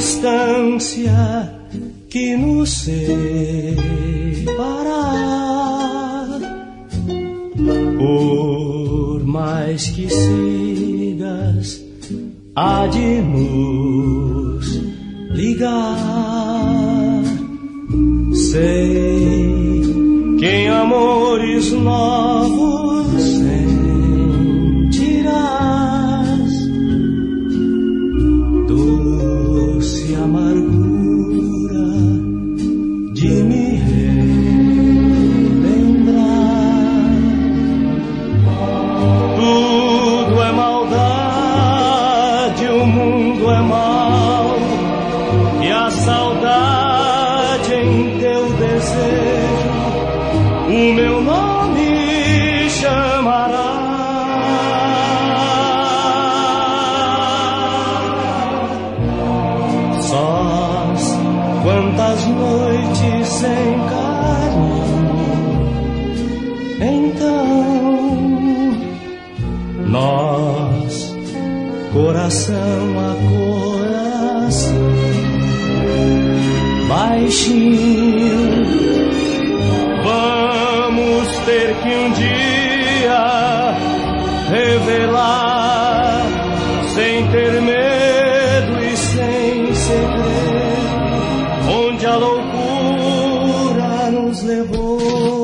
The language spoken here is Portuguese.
distância que nos separa, por mais que sigas, há de nos ligar. Sei que em amores novos sentirás doce amargura de me relembrar. Tudo é maldade, o mundo é mau, e a saudade em teu desejo o meu nome chamará. Sós, quantas noites sem carinho, então nós, coração a coração, baixinho, vamos ter que um dia revelar, sem ter medo e sem segredo, onde a loucura nos levou.